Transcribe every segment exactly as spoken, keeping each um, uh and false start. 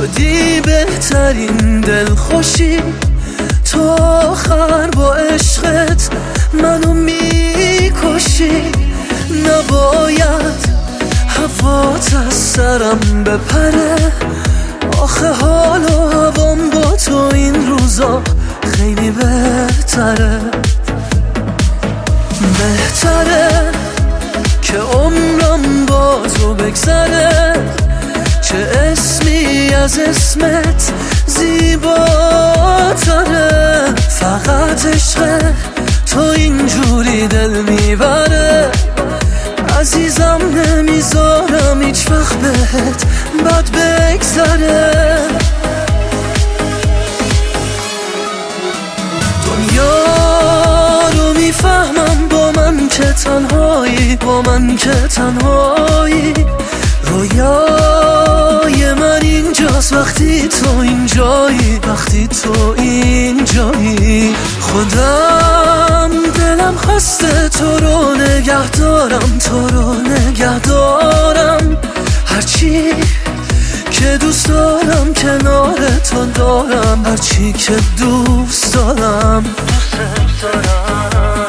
شدی بهترین دلخوشی، تو آخر با عشقت منو میکشی. نباید هوات از سرم بپره، آخه حال و هوام با تو این روزا خیلی بهتره. بهتره که عمرم با تو بگذره، چه اسمی از اسمت زیباتره. فقط عشق تو اینجوری دل میبره، عزیزم نمیذارم هیچ وقت بهت بد بگذره. دنیا رو میفهمم با من که تنهایی، با من که تنهایی. رویای من اینجاست وقتی تو اینجایی، وقتی تو اینجایی. خودم دلم خواسته تو رو نگه دارم، تو رو نگه دارم. هرچی که دوست دارم کنار تو دارم، هرچی که دوست دارم دوست دارم.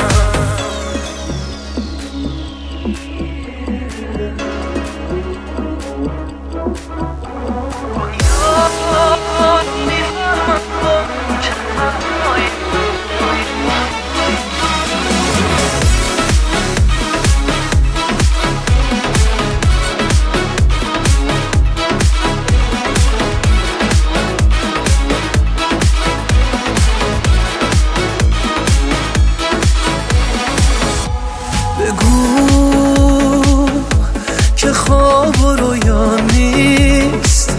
بگو که خواب و رویا نیست،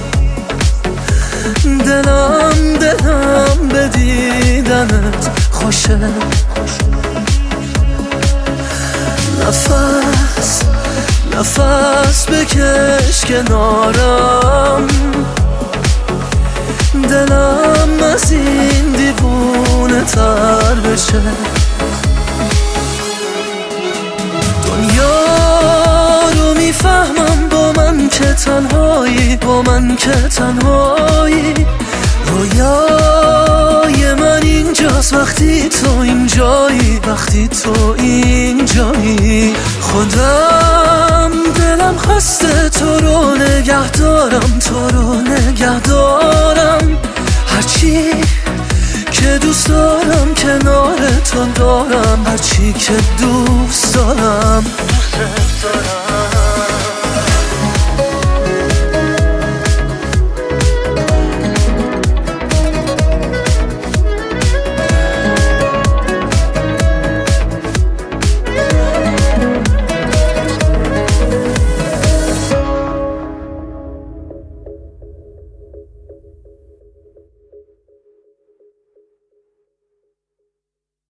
دلم دلم به دیدنت خوشه. نفس نفس بکش کنارم، دلم از این دیوونه تر بشه. دنیا رو میفهمم با من که تنهایی، با من که تنهایی. رویای من اینجاست وقتی تو اینجایی، وقتی تو اینجایی. خودم دلم خواسته تو رو نگه دارم، تو رو نگه دارم. هرچی که دوست دارم کنار تو دارم، هرچی که دوست دارم دوست دارم.